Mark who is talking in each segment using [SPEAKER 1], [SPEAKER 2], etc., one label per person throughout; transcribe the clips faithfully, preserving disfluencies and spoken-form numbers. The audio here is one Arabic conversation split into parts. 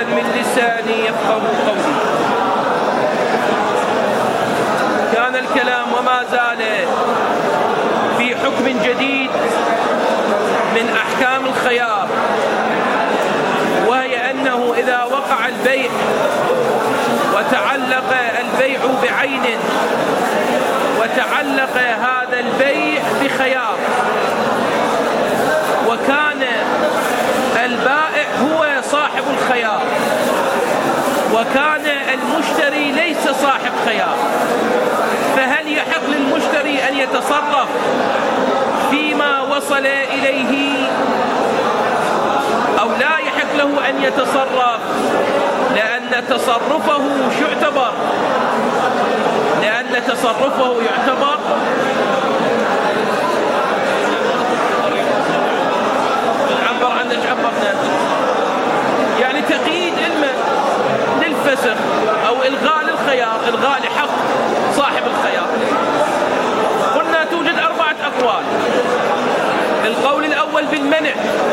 [SPEAKER 1] من لساني يفقهوا قولي. كان الكلام وما زال في حكم جديد من أحكام الخيار، وهي أنه إذا وقع البيع وتعلق البيع بعين وتعلق هذا البيع بخيار، وكان البائع هو صاحب الخيار وكان المشتري ليس صاحب خيار، فهل يحق للمشتري أن يتصرف فيما وصل إليه أو لا يحق له أن يتصرف؟ لأن تصرفه شو يعتبر؟ لأن تصرفه يعتبر عبر عنك عبرنا يعني تقييد علمه للفسخ أو إلغاء للخيار، إلغاء لحق صاحب الخيار. قلنا توجد أربعة أقوال. القول الأول بالمنع،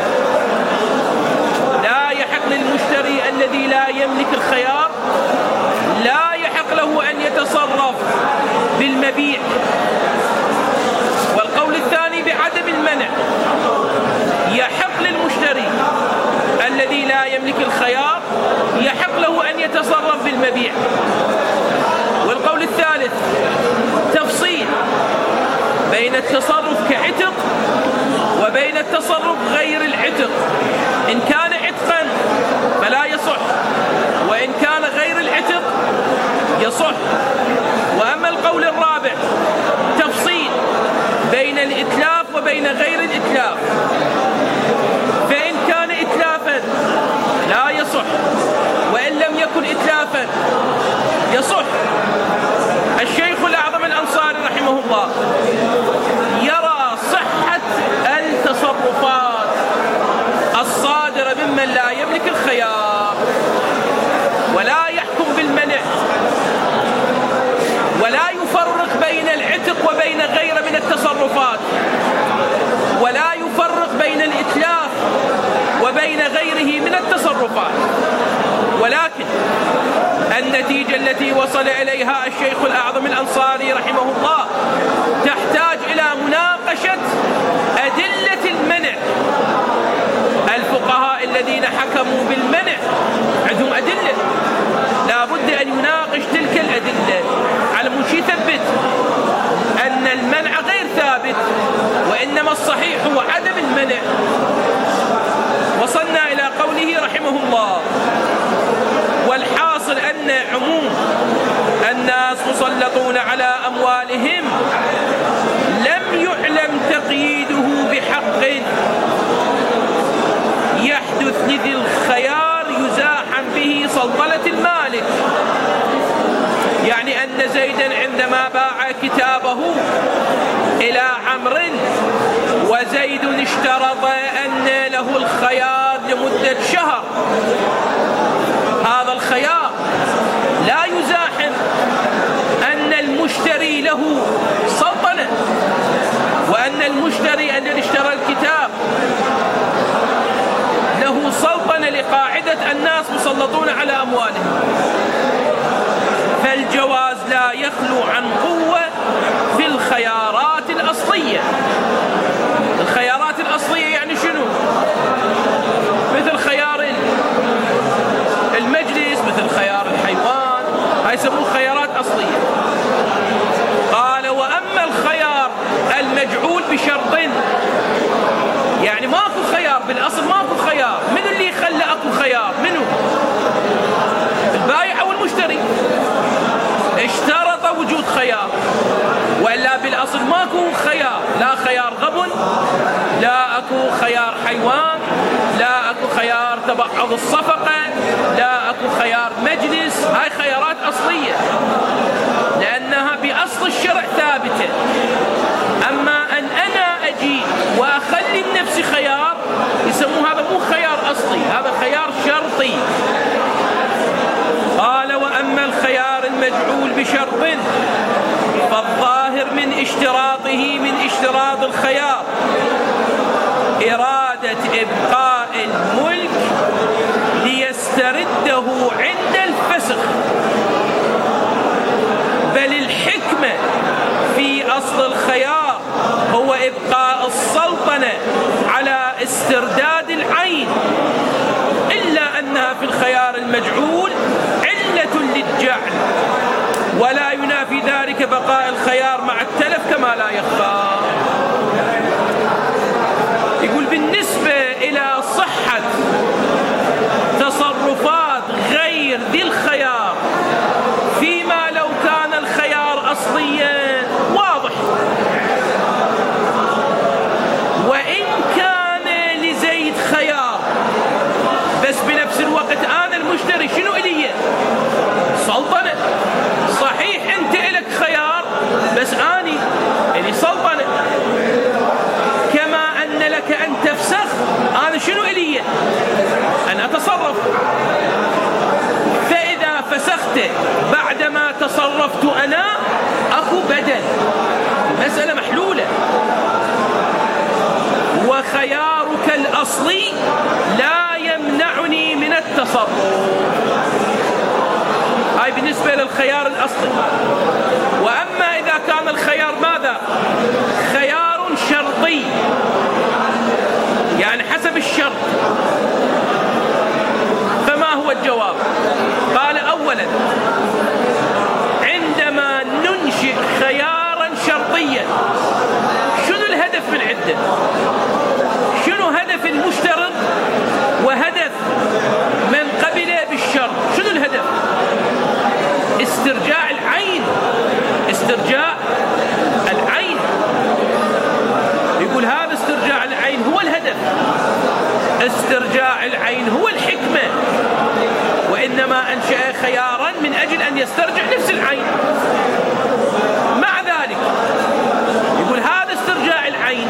[SPEAKER 1] لا يحق للمشتري الذي لا يملك الخيار، لا يحق له أن يتصرف بالمبيع. والقول الثاني بعدم المنع، يحق للمشتري الذي لا يملك الخيار، يحق له أن يتصرف بالمبيع. والقول الثالث تفصيل بين التصرف كعتق وبين التصرف غير العتق. إن كان عتقا فلا يصح، وإن كان غير العتق يصح. وأما القول الرابع تفصيل بين الإتلاف وبين غير الإتلاف، فإن كان إتلافا لا يصح، وإن لم يكن إتلافا يصح. الشيخ الأعظم الأنصاري رحمه الله يرى صحة التصرفات الصادرة ممن لا يملك الخيار، ولا يحكم بالمنع، ولا يفرق بين العتق وبين غيره من التصرفات، ولا يفرق بين الإتلاف وبين غيره من التصرفات. ولكن النتيجة التي وصل إليها الشيخ الأعظم الأنصاري رحمه الله تحتاج إلى مناقشة أدلة المنع. الفقهاء الذين حكموا بالمنع عندهم أدلة، لا بد أن يناقش تلك الأدلة على مش يثبت أن المنع غير ثابت، وإنما الصحيح هو عدم المنع. وصلنا إلى قوله رحمه الله: والحاصل أن عموم الناس مسلطون على أموالهم لم يعلم تقييده بحق يحدث لذي الخيار يزاحم به سلطنة المالك. يعني أن زيدا عندما باع كتابه إلى عمرو وزيد اشترط أن له الخيار لمدة شهر، هذا الخيار لا يزاحم أن المشتري له سلطنة، وأن المشتري الذي اشترى الكتاب له سلطنة لقاعدة الناس مسلطون على أموالهم. فالجواز لا يخلو عن قوة في الخيارات الأصلية. الخيارات الأصلية يعني شنو؟ مثل خيار المجلس، مثل خيار الحيوان، هاي يسموه خيارات أصلية. قال: وأما الخيار المجعول بشرط، يعني ماكو خيار بالأصل، ماكو خيار. من اللي خلى أكو خيار؟ منو؟ البائع أو المشتري اشترط وجود خيار، وإلا بالأصل ماكو خيار، لا خيار غبن، لا أكو خيار حيوان، لا أكو خيار تبعض الصفقة، لا أكو خيار مجلس. هاي خيارات أصلية لأنها بأصل الشرع ثابتة. أما أن أنا أجي وأخلي بنفسي خيار يسموه هذا مو خيار أصلي، هذا خيار شرطي. قال: وأما الخيار المجعول بشرط فالظاهر من اشتراطه من اشتراط الخيار إرادة إبقاء الملك ليسترد الخيار المجعول علة للجعل، ولا ينافي ذلك بقاء الخيار مع التلف كما لا يخفى. يقول بالنسبة إلى صحة تصرفات غير ذي الخيار فيما لو كان الخيار أصليا واضح، وإن كان لزيد خيار بس بنفس الوقت أنا المشتري شنو إلي؟ سلطنة. صحيح أنت إلك خيار بس أني إلي سلطنة. كما أن لك أن تفسخ، أنا شنو إلي؟ أنا أتصرف. فإذا فسخت بعدما تصرفت أنا أكو بدل، مسألة محلولة. وخيارك الأصلي لا يمنعني من التصرف. هاي بالنسبة للخيار الأصلي. وأما إذا كان الخيار ماذا؟ خيار شرطي، يعني حسب الشرط، فما هو الجواب؟ قال أولا عندما ننشئ خيارا شرطيا شنو الهدف من عدة؟ شنو هدف المشترط وهدف من قبل بالشرط؟ شنو الهدف؟ استرجاع العين. استرجاع العين. يقول هذا استرجاع العين هو الهدف. استرجاع العين هو الحكمة، وإنما أنشأ خيارا من أجل أن يسترجع نفس العين. مع ذلك يقول هذا استرجاع العين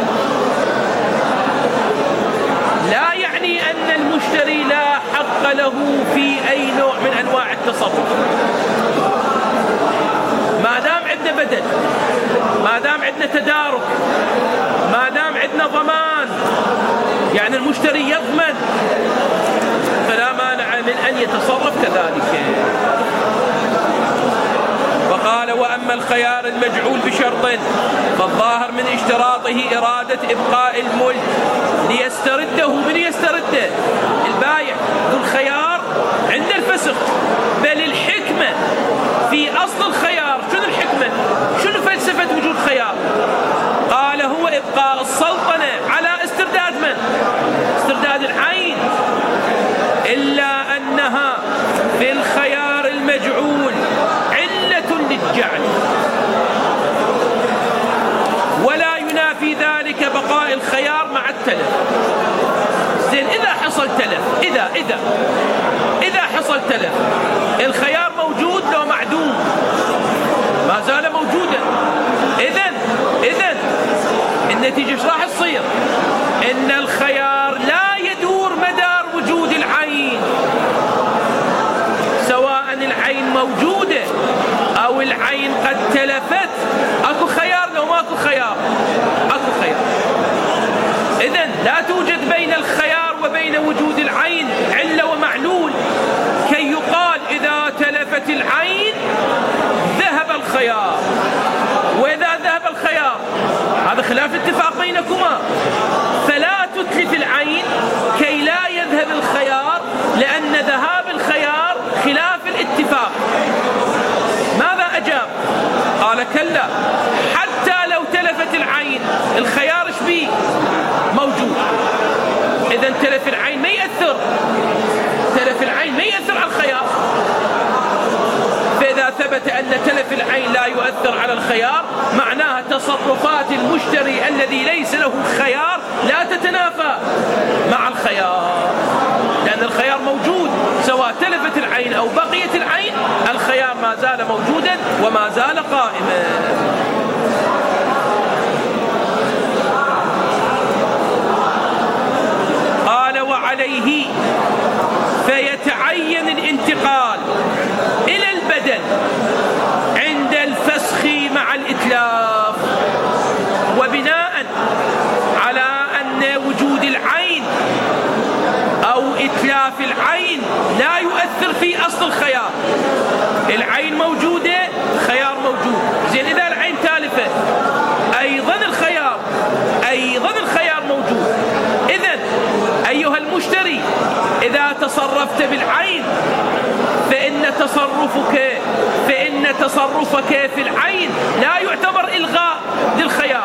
[SPEAKER 1] لا يعني أن المشتري لا حق له في أي نوع من أنواع التصرف. ما دام عندنا بدل، ما دام عندنا تدارك، ما دام عندنا ضمان، يعني المشتري يضمن، فلا مانع من أن يتصرف كذلك. وقال وأما الخيار المجعول بشرط فالظاهر من اشتراطه إرادة إبقاء الملك ليسترده. من يسترده؟ البايع. ذو الخيار عند الفسخ. بل الحكمة في أصل الخيار شنو الحكمة؟ شنو فلسفة وجود خيار؟ قال هو إبقاء السلطنة على استرداد من؟ استرداد العين. إلا أنها في الخيار المجعول علة للجعل، ولا ينافي ذلك بقاء الخيار مع التلف. زين إذا حصل تلف، إذا إذا إذا حصل تلف الخيار موجود لو معدوم؟ ما زال موجودا. إذن إذن النتيجة ايش راح تصير؟ إن الخيار لا يدور مدار وجود العين، سواء العين موجودة أو العين قد تلفت. أكو خيار لو ماكو خيار؟ أكو خيار. إذن لا توجد بين الخيار وبين وجود العين علة ومعلول كي يقال إذا تلفت العين ذهب الخيار، وإذا ذهب الخيار هذا خلاف اتفاق بينكما. فلا تتلف العين كي لا يذهب الخيار، لأن ذهاب الخيار خلاف الاتفاق. ماذا أجاب؟ قال كلا، حتى لو تلفت العين الخيار ايش بيه؟ موجود. إذا تلف العين ما يأثر، تلف العين ما يأثر على الخيار. فإذا ثبت أن تلف العين لا يؤثر على الخيار، معناها تصرفات المشتري الذي ليس له خيار لا تتنافى مع الخيار، لأن الخيار موجود. سواء تلفت العين أو بقيت العين الخيار ما زال موجودا وما زال قائما. قال وعليه فيتعين الانتقال إلى البدل عند الفسخ مع الإتلاف. وبناء على أن وجود العين أو إتلاف العين لا يؤثر في أصل الخيار، العين موجودة، خيار موجود. زين إذا العين تالفة أيضا الخيار أيضا الخيار موجود. إذن أيها المشتري إذا إذا تصرفت بالعين فإن تصرفك فإن تصرفك في العين لا يعتبر إلغاء للخيار،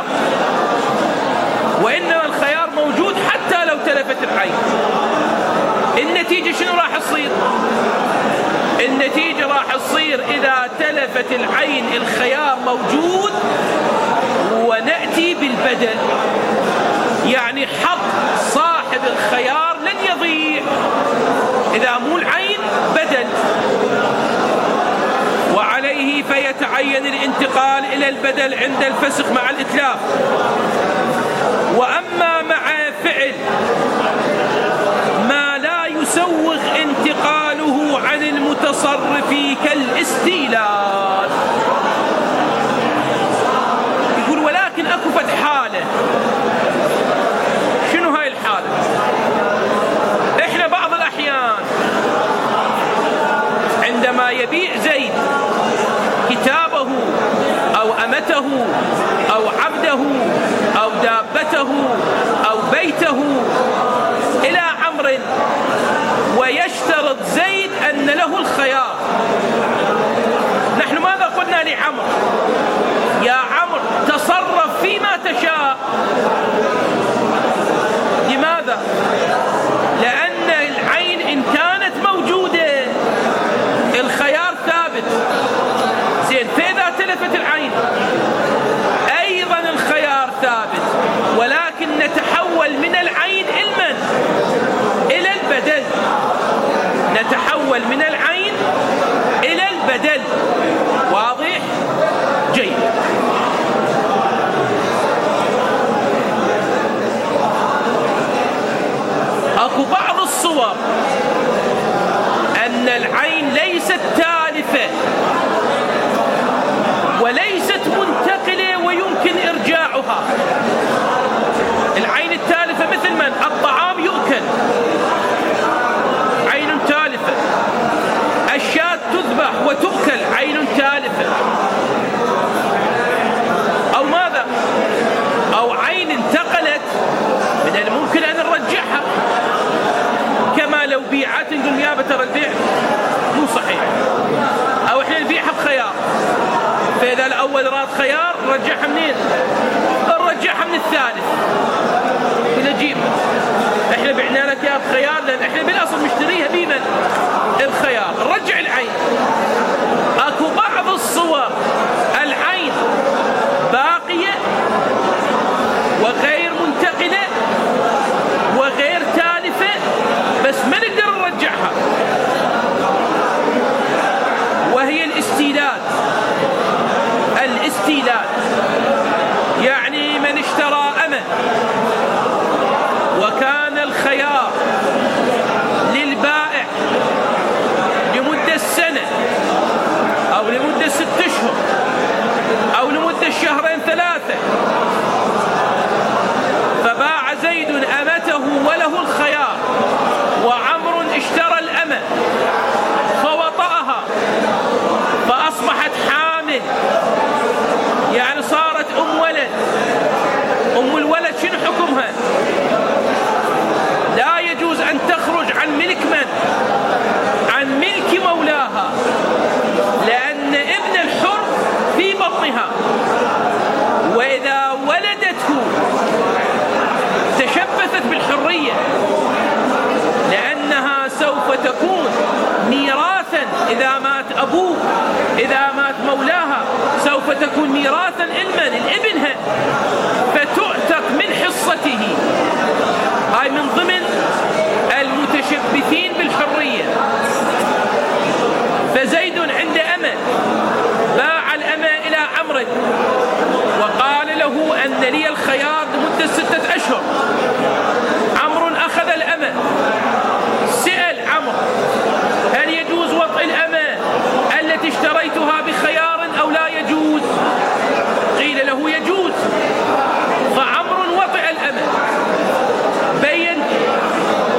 [SPEAKER 1] وإنما الخيار موجود حتى لو تلفت العين. النتيجة شنو راح تصير؟ النتيجة راح تصير إذا تلفت العين الخيار موجود، ونأتي بالبدل، يعني حق صاحب الخيار لن يضيع. إذا مو العين بدل، وعليه فيتعين الانتقال إلى البدل عند الفسخ مع الإتلاف. وأما مع فعل ما لا يسوغ انتقاله عن المتصرف كالاستيلاد، يقول ولكن أكو فد حالة. شنو هاي الحالة؟ إحنا بعض الأحيان عندما يبيع زيد كتابه أو أمته أو عبده أو دابته أو بيته إلى عمرو، ويشترط زيد أن له الخيار. نحن ماذا قلنا لعمرو؟ يا عمرو تصرف فيما تشاء. لماذا؟ لأن العين إن كانت موجودة الخيار ثابت. زين، فإذا تلفت العين أيضا الخيار ثابت، ولكن نتحول من العين إلى من؟ إلى البدل. نتحول من العين إلى البدل. واضح؟ جيد. أكو بعض الصور أن العين ليست تالفة وليست منتقلة ويمكن إرجاعها. العين التالفة مثل من؟ الطعام يؤكل، عين تالفة. الشاة تذبح وتؤكل، عين تالفة. أو ماذا؟ أو عين انتقلت من الممكن أن نرجعها، كما لو بيعت نقول يا ترى البيع مو صحيح، أو إحنا نبيعها بخيار، فإذا الأول راد خيار نرجعها منين؟ نرجعها من الثالث. نجيب إحنا بعنا لك يا بخيار، لأن إحنا بالأصل مشتريها بمن؟ الخيار. نرجع العين. أكو بعض الصور العين باقية وغير منتقلة وغير تالفة، بس ما نقدر نرجعها، وهي الاستيلاد. الاستيلاد يعني من اشترى أمة وكان الخيار للبائع لمدة سنة أو لمدة ست أشهر أو لمدة شهرين ثلاثة، فباع زيد أمته وله الخيار، وعمر اشترى الأمة فوطأها فأصبحت حامل، يعني صارت أم ولد. أم الولد شنو حكمها؟ لا يجوز أن تخرج عن ملك من؟ عن ملك مولاها، لأن ابن الحر في بطنها، وإذا ولدته تشبثت بالحرية، لأنها سوف تكون ميراثا إذا مات أبوه، إذا مات مولاها سوف تكون ميراثا لمن؟ لابنها، فتعتق من حصته. هاي من ضمن المتشبثين بالحرية. فزيد عند أمة باع الأمة إلى عمرو وقال له أن لي الخيار لمدة ستة أشهر. عمرو أخذ الأمة، سأل عمرو هل يجوز وطئ الأمة التي اشتريتها بخيار أو لا يجوز؟ قيل له يجوز. فعمرو وطئ الأمة، بين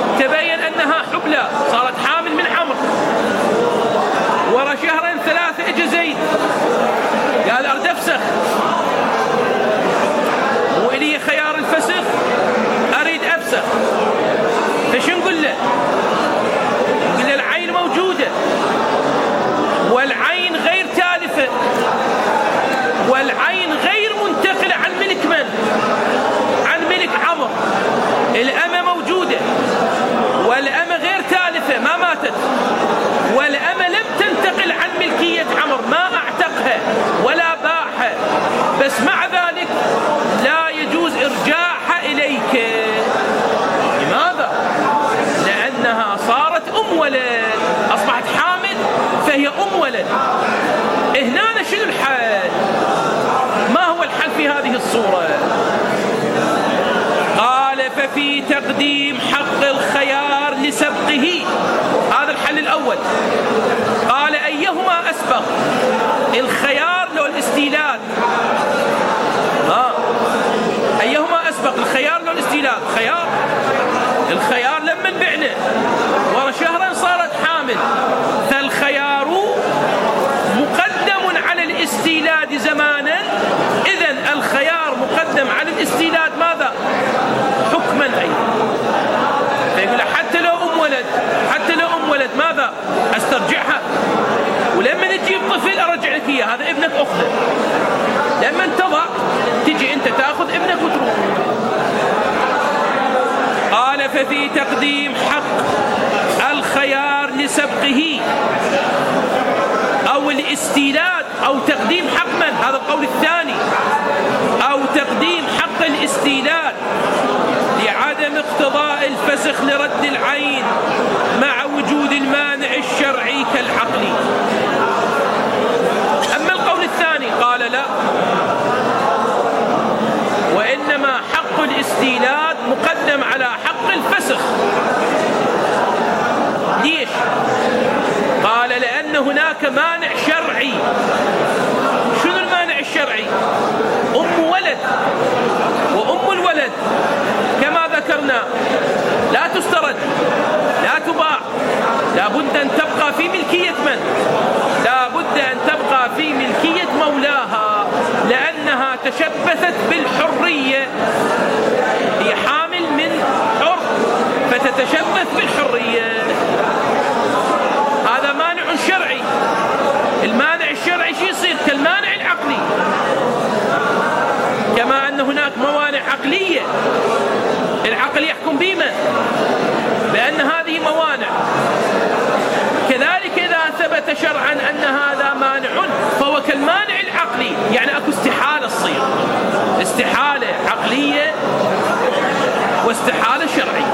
[SPEAKER 1] ولد، أصبحت حامل فهي أم ولد. هنا شنو الحل؟ ما هو الحل في هذه الصورة؟ قال ففي تقديم حق الخيار لسبقه، هذا الحل الأول. قال أيهما أسبق، الخيار لو الاستيلاد؟ ها أيهما أسبق، الخيار لو الاستيلاد؟ خيار الخيار لما بعنا ورا شهرا صارت حامل، فالخيار مقدم على الاستيلاد زمانا، إذن الخيار مقدم على الاستيلاد ماذا؟ حكما أيضا. فيقول حتى لو أم ولد، حتى لو أم ولد ماذا؟ أسترجعها، ولما تجيب طفل أرجع لك إياه، هذا ابنك أخذه. لما انتضع تجي أنت تأخذ ابنك وتروح. قال ففي تقديم حق الخيار لسبقه أو الاستيلاد أو تقديم حق من؟ هذا القول الثاني. أو تقديم حق الاستيلاد لعدم اقتضاء الفسخ لرد العين مع وجود المانع الشرعي كالعقل. أما القول الثاني قال لا، وإنما حق الاستيلاد مقدم على حق الفسخ. ليش؟ قال لأن هناك مانع شرعي. شنو المانع الشرعي؟ أم ولد، وأم الولد كما ذكرنا لا تسترد، لا تباع، لا بد أن تبقى في ملكية من؟ لا بد أن تبقى في ملكية مولاها، لأنها تشبثت بالحرية، هي حامل من حر فتتشبث بالحرية. هذا مانع شرعي. المانع الشرعي شو يصير؟ كالمانع العقلي، كما أن هناك موانع عقلية العقل يحكم بما بأن هذه موانع، كذلك إذا ثبت شرعا أن هذا مانع فهو كالمانع العقلي، يعني أكو استحالة تصير، استحالة عقلية واستحالة شرعية.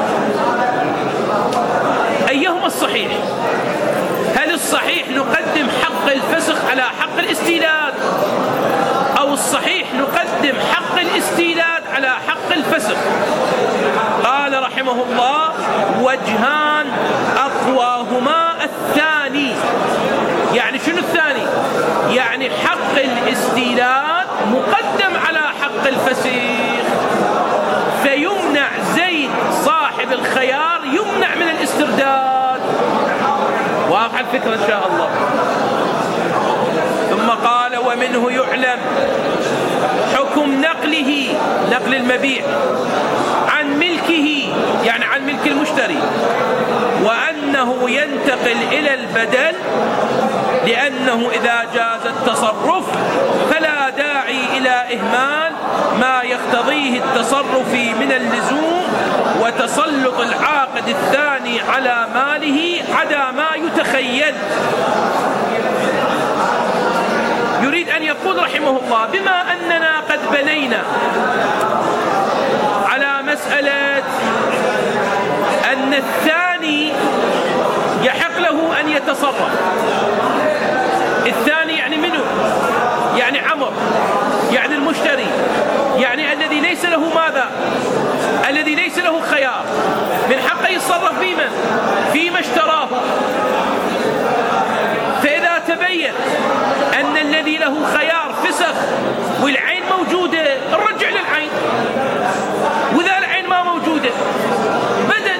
[SPEAKER 1] أيهما الصحيح؟ هل الصحيح نقدم حق الفسخ على حق الاستيلاد، أو الصحيح نقدم حق الاستيلاد على حق الفسخ؟ قال رحمه الله وجهان أقواهما الثاني. يعني شنو الثاني؟ يعني حق الاستيلاد مقدم على حق الفسخ، فيمنع زيد صاحب الخيار يمنع من الاسترداد. واضح الفكرة إن شاء الله. ثم قال ومنه يعلم حكم نقله، نقل المبيع عن ملكه، يعني عن ملك المشتري، وأنه ينتقل إلى البدل، لأنه إذا جاز التصرف فلا داعي إلى إهمال ما يقتضيه التصرف من اللزوم وتسلط العاقد الثاني على ماله عدا ما يتخيل. يريد أن يقول رحمه الله بما أننا قد بنينا على مسألة أن الثاني يحق له أن يتصرف. الثاني يعني منه؟ يعني عمر، يعني المشتري، يعني الذي ليس له ماذا؟ الذي ليس له خيار، من حقه يتصرف بمن؟ فيما اشتراه. فإذا تبين أن الذي له خيار فسخ والعين موجودة نرجع للعين، وإذا العين ما موجودة بدل.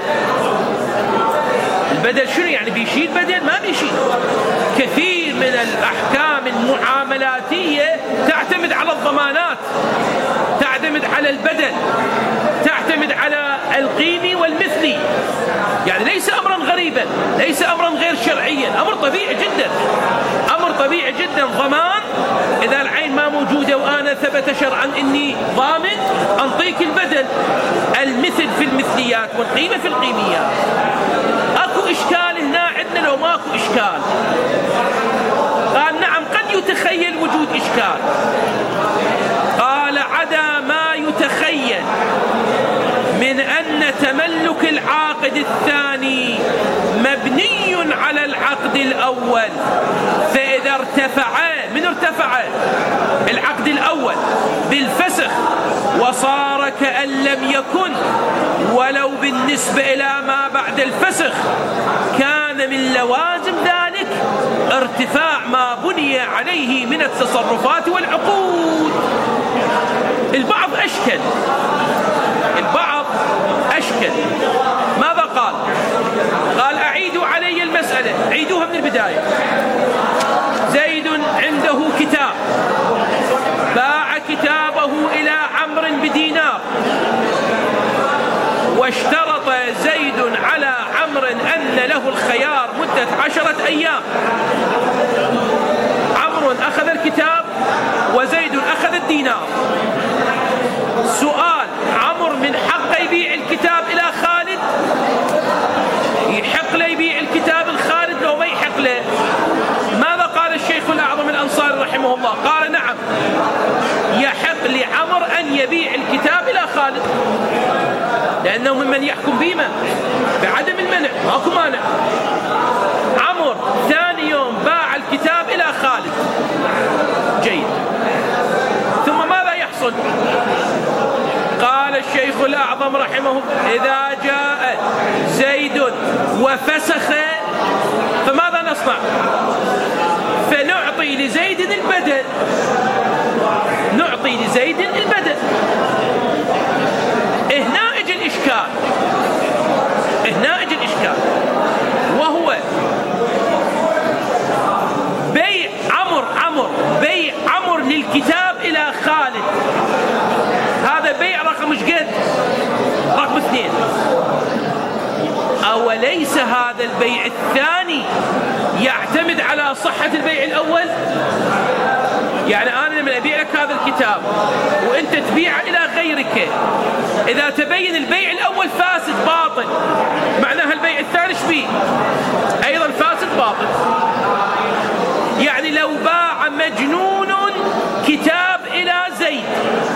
[SPEAKER 1] البدل شنو يعني؟ بيشيل بدل؟ ما بيشيل. كثير من الأحكام المعاملاتية تعتمد على الضمانات، تعتمد على البدل، تعتمد على القيمي والمثلي، يعني ليس أمرا غريبا، ليس أمرا غير شرعيا، أمر طبيعي جدا، أمر طبيعي جدا. ضمان إذا العين ما موجودة وأنا ثبت شرعا إني ضامن أنطيك البدل. المثل في المثليات والقيمة في القيميات. أكو إشكال هنا عندنا لو ماكو إشكال؟ قال نعم قد يتخيل وجود إشكال. قال عدا ما يتخيل من أن تملك العاقد الثاني مبني العقد الأول، فإذا ارتفع، من ارتفع العقد الأول بالفسخ وصار كأن لم يكن ولو بالنسبة إلى ما بعد الفسخ، كان من لوازم ذلك ارتفاع ما بني عليه من التصرفات والعقود. البعض أشكل البعض أشكل ماذا قال؟ قال أعيدوا علي المسألة، عيدوها من البداية. زيد عنده كتاب، باع كتابه إلى عمرو بدينار، واشترط زيد على عمرو أن له الخيار مدة عشرة أيام. عمرو أخذ الكتاب وزيد أخذ الدينار. سؤال: عمرو من حقه يبيع الكتاب إلى خالد؟ يحق له يبيع الكتاب الخالد لو ما يحق له؟ ماذا قال الشيخ الأعظم الأنصاري رحمه الله؟ قال: نعم، يحق لعمر أن يبيع الكتاب إلى خالد، لأنه ممن يحكم بما بعدم المنع، ماكو مانع. عمر ثاني يوم باع الكتاب إلى خالد. جيد. ثم ماذا يحصل؟ قال الشيخ الأعظم رحمه الله: إذا جاء زيد وفسخ فماذا نصنع؟ فنعطي لزيد البدل، نعطي لزيد البدل. هنا اجى الإشكال، هنا اجى الإشكال، وهو بيع عمر عمر بيع عمر للكتاب إلى خالد. هذا بيع رقم ايش قد؟ رقم اثنين. أوليس هذا البيع الثاني يعتمد على صحة البيع الأول؟ يعني أنا لما أبيع لك هذا الكتاب وأنت تبيعه إلى غيرك، إذا تبين البيع الأول فاسد باطل، معناها البيع الثاني شبيه أيضا فاسد باطل. يعني لو باع مجنون كتاب إلى زيد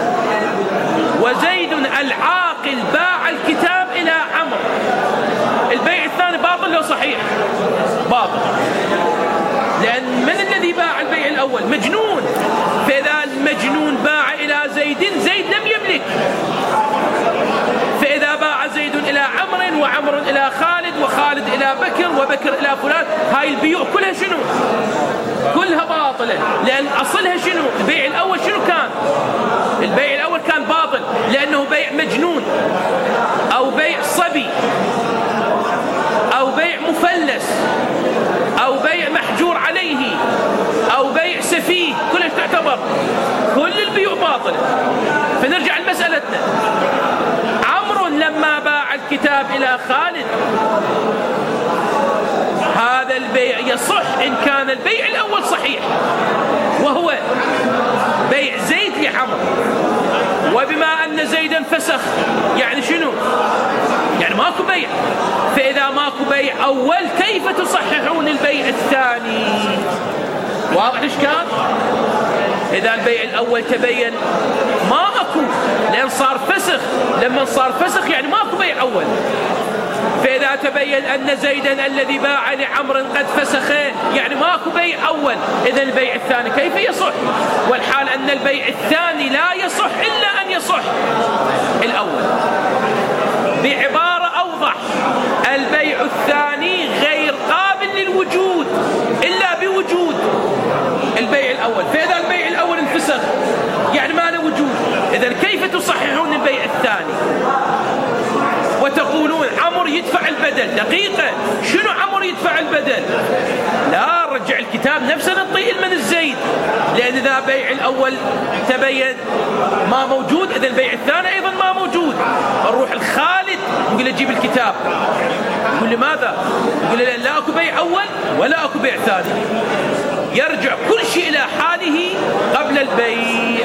[SPEAKER 1] وزيد العاقل باع الكتاب إلى عمرو، البيع الثاني باطل لو صحيح؟ باطل، لأن من الذي باع البيع الأول؟ مجنون. فإذا المجنون باع إلى زيد، زيد لم يملك. فإذا باع زيد إلى عمرو وعمر إلى خالد وخالد إلى بكر وبكر إلى فلان، هاي البيوع كلها شنو؟ كلها باطلة، لأن أصلها شنو؟ البيع الأول شنو كان؟ البيع الأول كان باطل لأنه بيع مجنون أو بيع صبي أو بيع مفلس أو بيع محجور عليه أو بيع سفيه، كلها تعتبر كل البيوع باطلة. فنرجع لمسألتنا. عمرو لما باع الكتاب إلى خالد، هذا البيع يصح إن كان البيع الأول صحيح وهو بيع زيد لعمرو، وبما أن زيدا فسخ يعني شنو؟ يعني ماكو بيع. فإذا ماكو بيع أول كيف تصححون البيع الثاني؟ واضح الإشكال؟ إذا البيع الأول تبين ما أكو، لأن صار فسخ. لما صار فسخ يعني ماكو بيع أول. فإذا تبين أن زيدا الذي باع لعمر قد فسخ يعني ماكو بيع أول، إذا البيع الثاني كيف يصح؟ والحال أن البيع الثاني لا يصح إلا أن يصح الأول. بعبارة أوضح: البيع الثاني غير قابل للوجود إلا بوجود البيع الأول. فإذا البيع الأول انفسخ يعني ما له وجود، إذا كيف تصححون البيع الثاني؟ وتقولون عمر يدفع البدل. دقيقة، شنو عمر يدفع البدل؟ لا، رجع الكتاب نفسه نعطيه من الزيد، لأن إذا بيع الأول تبين ما موجود، إذا البيع الثاني أيضا ما موجود. نروح الخالد نقول له جيب الكتاب، يقول لماذا؟ يقول له لا أكو بيع أول ولا أكو بيع ثاني. يرجع كل شيء إلى حاله قبل البيع.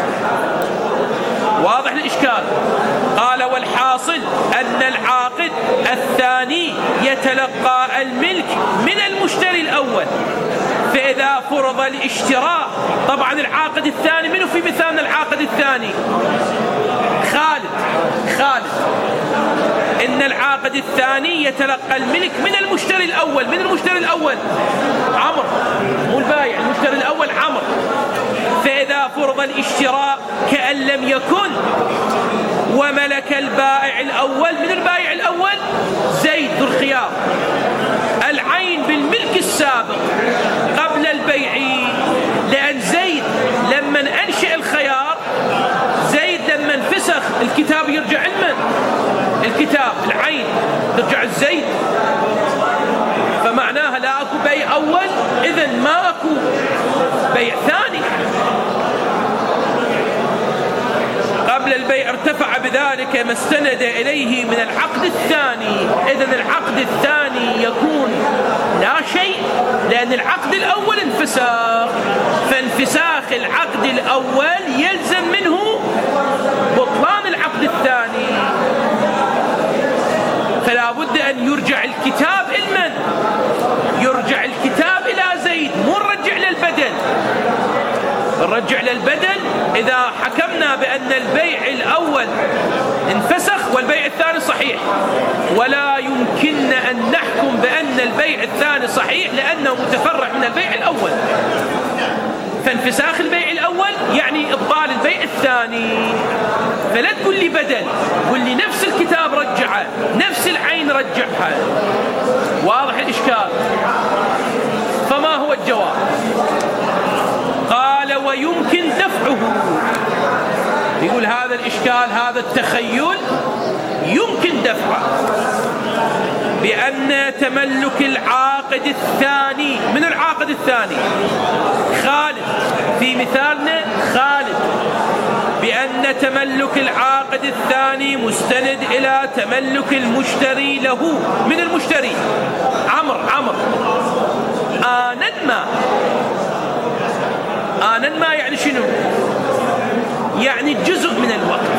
[SPEAKER 1] واضح الإشكال؟ قال: والحاصل أن العاقد الثاني يتلقى الملك من المشتري الأول. فإذا فرض الاشتراء، طبعا العاقد الثاني منه في مثال العاقد الثاني خالد خالد إن العاقد الثاني يتلقى الملك من المشتري الأول. من المشتري الأول؟ عمرو، مو البايع، المشتري الأول عمرو. فإذا فرض الاشتراء كأن لم يكن وملك البائع الأول. من البائع الأول؟ زيد ذو الخيار. العين بالملك السابق قبل البيع، لأن زيد لما أنشئ الخيار، زيد لما انفسخ الكتاب يرجع لمن؟ الكتاب، العين ترجع الزيد. فمعناها لا أكو بيع أول، إذن ما أكو بيع ثاني. قبل البيع ارتفع بذلك ما استند إليه من العقد الثاني. إذن العقد الثاني يكون لا شيء، لأن العقد الأول انفساخ، فانفساخ العقد الأول يلزم منه بطلان العقد الثاني. فلا بد أن يرجع الكتاب إلى من؟ يرجع الكتاب إلى زيد، مو نرجع للبدل. نرجع للبدل إذا حكمنا بأن البيع الأول انفسخ والبيع الثاني صحيح، ولا يمكننا أن نحكم بأن البيع الثاني صحيح لأنه متفرع من البيع الأول. فانفساخ البيع الأول يعني إبطال البيع الثاني. فلا تقول لي بدل، قل لي نفس الكتاب رجعه، نفس العين رجعها. واضح الإشكال؟ فما هو الجواب؟ قال ويمكن دفعه. يقول هذا الإشكال، هذا التخيل يمكن دفعه بأن تملك العاقد الثاني. من العاقد الثاني؟ خالد، في مثالنا خالد، بأن تملك العاقد الثاني مستند إلى تملك المشتري له. من المشتري؟ عمرو. عمرو آنا ما. آنا ما يعني شنو؟ يعني جزء من الوقت.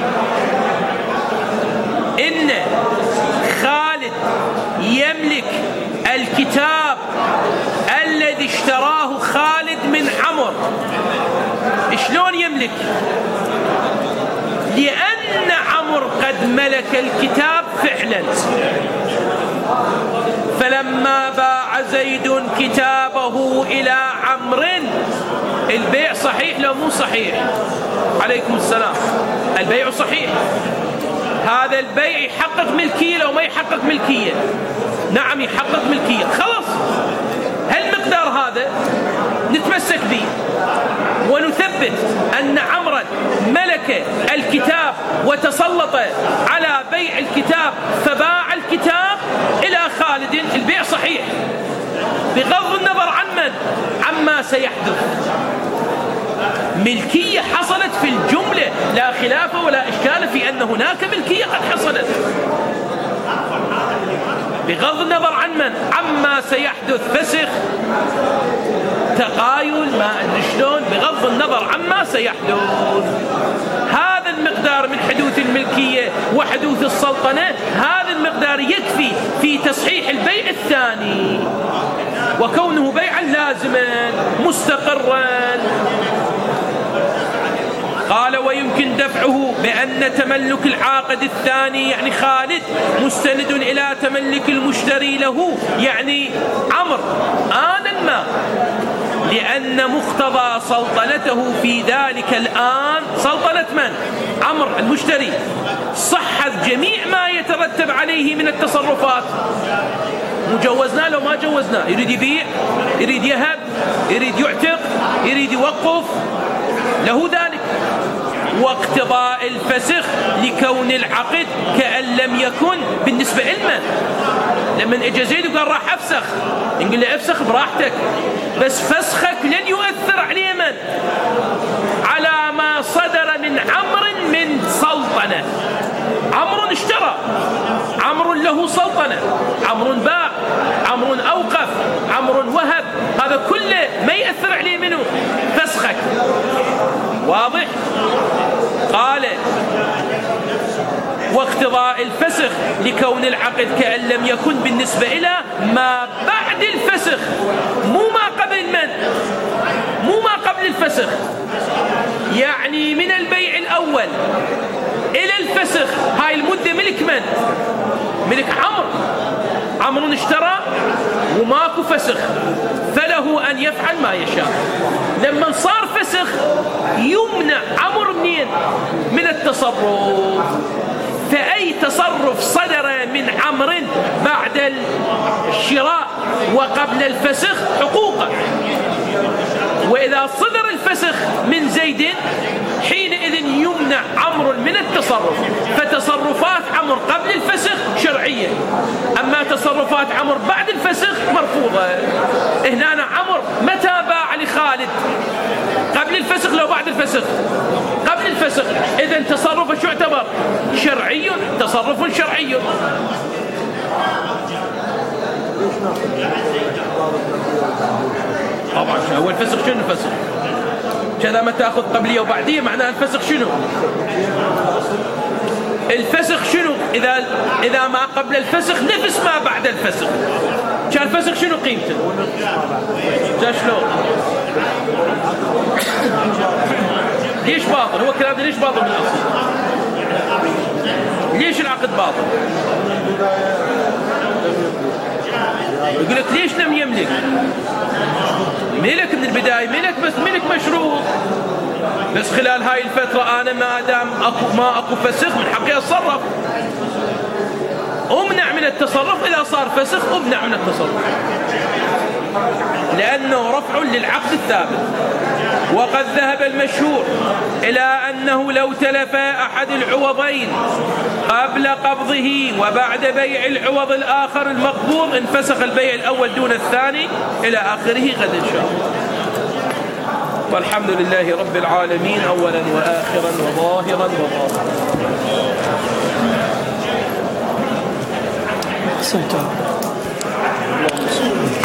[SPEAKER 1] إن خالد يملك الكتاب الذي اشتراه خالد من عمرو. شلون يملك؟ لأن عمرو قد ملك الكتاب فعلا. فلما باع زيد كتابه إلى عمرو، البيع صحيح لو مو صحيح؟ عليكم السلام. البيع صحيح. هذا البيع يحقق ملكية لو ما يحقق ملكية؟ نعم يحقق ملكية. خلاص، هالمقدار هذا نتمسك به ونثبت أن عمرا ملك الكتاب وتسلط على بيع الكتاب فباع الكتاب إلى خالد. البيع صحيح بغض النظر عن من؟ عما سيحدث. ملكية حصلت في الجملة، لا خلاف ولا إشكال في أن هناك ملكية قد حصلت، بغض النظر عن من؟ عما سيحدث، فسخ، تقايل، ما أدري شلون، بغض النظر عما سيحدث. هذا المقدار من حدوث الملكية وحدوث السلطنة، هذا المقدار يكفي في تصحيح البيع الثاني وكونه بيعا لازما مستقرا. قال ويمكن دفعه بأن تملك العاقد الثاني يعني خالد مستند إلى تملك المشتري له يعني عمرو آنا ما، لأن مقتضى سلطنته في ذلك الآن سلطنة من؟ عمرو المشتري، صحت جميع ما يترتب عليه من التصرفات. مجوزنا لو ما جوزنا، يريد يبيع، يريد يهب، يريد يعتق، يريد يوقف، له ذلك. واقتضاء الفسخ لكون العقد كأن لم يكن بالنسبة لمن؟ لما اجى زيد وقال راح افسخ، نقول له افسخ براحتك، بس فسخك لن يؤثر عليه من؟ على ما صدر من عمرو من سلطنة. عمرو اشترى، عمرو له سلطنة، عمرو باع، عمرو أوقف، عمرو وهب، هذا كله ما يأثر عليه منه فسخك. واضح؟ قال واقتضاء الفسخ لكون العقد كأن لم يكن بالنسبة إلى ما بعد الفسخ، مو ما قبل من؟ مو ما قبل الفسخ. يعني من البيع الأول إلى الفسخ هاي المدة ملك من؟ ملك عمرو. عمرو اشترى وماكو فسخ، فله أن يفعل ما يشاء. لما صار فسخ يمنع عمرو منين؟ من التصرف. فأي تصرف صدر من عمرو بعد الشراء وقبل الفسخ حقوقه، وإذا صدر الفسخ من زيد حينئذ يمنع عمرو من التصرف. فتصرفات عمرو قبل الفسخ شرعية، أما تصرفات عمرو بعد الفسخ مرفوضة. هنا عمرو متى باع لخالد؟ قبل الفسخ لو بعد الفسخ؟ قبل الفسخ. إذن تصرفه شو يعتبر؟ شرعي، تصرف شرعي. طبعا هو الفسخ شنو الفسخ؟ كذا ما تأخذ قبلية وبعدية معناها الفسخ شنو؟ الفسخ شنو؟ إذا إذا ما قبل الفسخ نفس ما بعد الفسخ. كان الفسخ شنو قيمته؟ جا شلون؟ ليش باطل؟ هو الكلام ده ليش باطل من الأصل؟ ليش العقد باطل؟ يقول لك ليش لم يملك؟ ملك من البداية، ملك بس ملك مشروط. بس خلال هاي الفترة أنا ما دام أكو ما أكو فسخ من حقي أتصرف. أمنع من التصرف إذا صار فسخ، أمنع من التصرف لأنه رفع للعقد الثابت. وقد ذهب المشهور إلى أنه لو تلف أحد العوضين قبل قبضه وبعد بيع العوض الآخر المقبوض انفسخ البيع الأول دون الثاني إلى آخره غدا إن شاء الله. والحمد لله رب العالمين أولا وآخرا وظاهرا وباطنا.